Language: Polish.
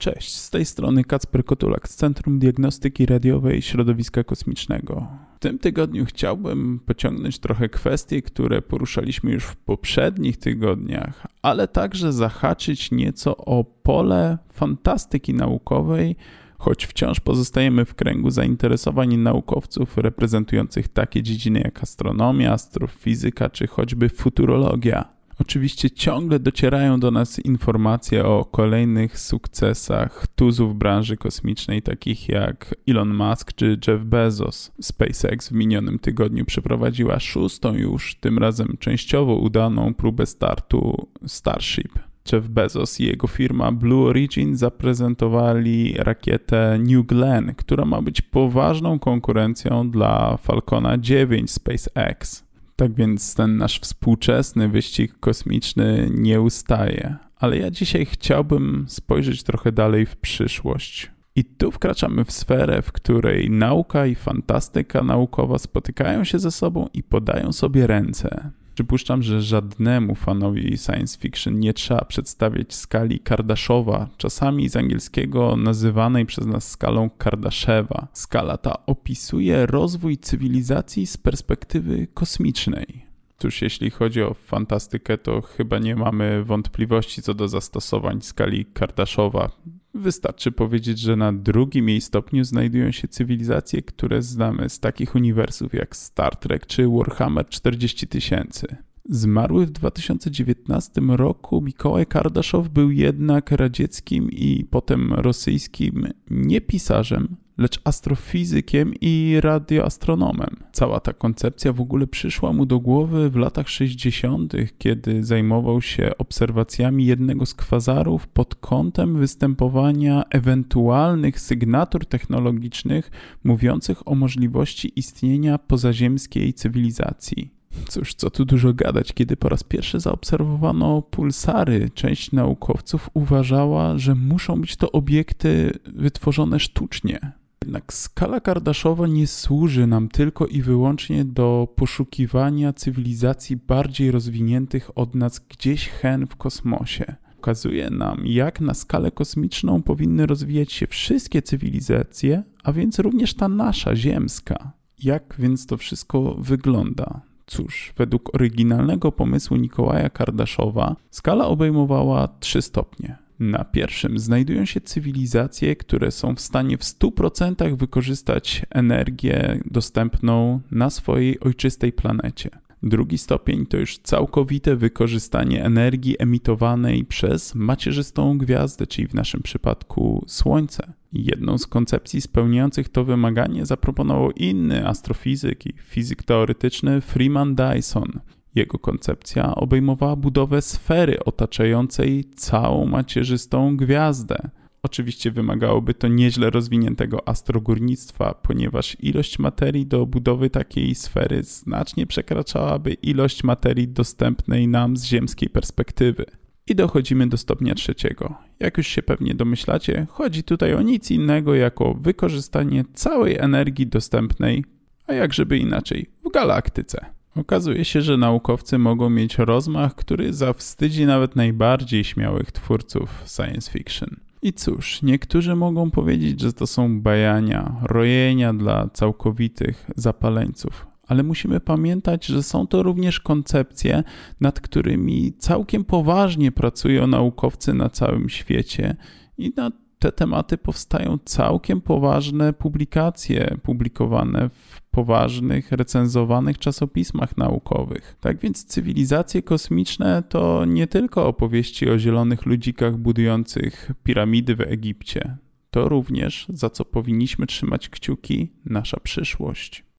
Cześć, z tej strony Kacper Kotulak z Centrum Diagnostyki Radiowej Środowiska Kosmicznego. W tym tygodniu chciałbym pociągnąć trochę kwestie, które poruszaliśmy już w poprzednich tygodniach, ale także zahaczyć nieco o pole fantastyki naukowej, choć wciąż pozostajemy w kręgu zainteresowań naukowców reprezentujących takie dziedziny jak astronomia, astrofizyka czy choćby futurologia. Oczywiście ciągle docierają do nas informacje o kolejnych sukcesach tuzów branży kosmicznej, takich jak Elon Musk czy Jeff Bezos. SpaceX w minionym tygodniu przeprowadziła 6. już, tym razem częściowo udaną próbę startu Starship. Jeff Bezos i jego firma Blue Origin zaprezentowali rakietę New Glenn, która ma być poważną konkurencją dla Falcona 9 SpaceX. Tak więc ten nasz współczesny wyścig kosmiczny nie ustaje. Ale ja dzisiaj chciałbym spojrzeć trochę dalej w przyszłość. I tu wkraczamy w sferę, w której nauka i fantastyka naukowa spotykają się ze sobą i podają sobie ręce. Przypuszczam, że żadnemu fanowi science fiction nie trzeba przedstawiać skali Kardaszowa, czasami z angielskiego nazywanej przez nas skalą Kardaszewa. Skala ta opisuje rozwój cywilizacji z perspektywy kosmicznej. Cóż, jeśli chodzi o fantastykę, to chyba nie mamy wątpliwości co do zastosowań skali Kardaszowa. Wystarczy powiedzieć, że na drugim jej stopniu znajdują się cywilizacje, które znamy z takich uniwersów jak Star Trek czy Warhammer 40 000. Zmarły w 2019 roku Mikołaj Kardaszow był jednak radzieckim i potem rosyjskim nie pisarzem, lecz astrofizykiem i radioastronomem. Cała ta koncepcja w ogóle przyszła mu do głowy w latach 60., kiedy zajmował się obserwacjami jednego z kwazarów pod kątem występowania ewentualnych sygnatur technologicznych mówiących o możliwości istnienia pozaziemskiej cywilizacji. Cóż, co tu dużo gadać, kiedy po raz pierwszy zaobserwowano pulsary, część naukowców uważała, że muszą być to obiekty wytworzone sztucznie. Jednak skala Kardaszowa nie służy nam tylko i wyłącznie do poszukiwania cywilizacji bardziej rozwiniętych od nas gdzieś hen w kosmosie. Pokazuje nam, jak na skalę kosmiczną powinny rozwijać się wszystkie cywilizacje, a więc również ta nasza, ziemska. Jak więc to wszystko wygląda? Cóż, według oryginalnego pomysłu Mikołaja Kardaszowa skala obejmowała 3 stopnie. Na pierwszym znajdują się cywilizacje, które są w stanie w 100% wykorzystać energię dostępną na swojej ojczystej planecie. Drugi stopień to już całkowite wykorzystanie energii emitowanej przez macierzystą gwiazdę, czyli w naszym przypadku Słońce. Jedną z koncepcji spełniających to wymaganie zaproponował inny astrofizyk i fizyk teoretyczny Freeman Dyson. Jego koncepcja obejmowała budowę sfery otaczającej całą macierzystą gwiazdę. Oczywiście wymagałoby to nieźle rozwiniętego astrogórnictwa, ponieważ ilość materii do budowy takiej sfery znacznie przekraczałaby ilość materii dostępnej nam z ziemskiej perspektywy. I dochodzimy do stopnia 3. Jak już się pewnie domyślacie, chodzi tutaj o nic innego jak o wykorzystanie całej energii dostępnej, a jakżeby inaczej, w galaktyce. Okazuje się, że naukowcy mogą mieć rozmach, który zawstydzi nawet najbardziej śmiałych twórców science fiction. I cóż, niektórzy mogą powiedzieć, że to są bajania, rojenia dla całkowitych zapaleńców, ale musimy pamiętać, że są to również koncepcje, nad którymi całkiem poważnie pracują naukowcy na całym świecie i na te tematy powstają całkiem poważne publikacje publikowane w poważnych, recenzowanych czasopismach naukowych. Tak więc cywilizacje kosmiczne to nie tylko opowieści o zielonych ludzikach budujących piramidy w Egipcie. To również, za co powinniśmy trzymać kciuki, nasza przyszłość.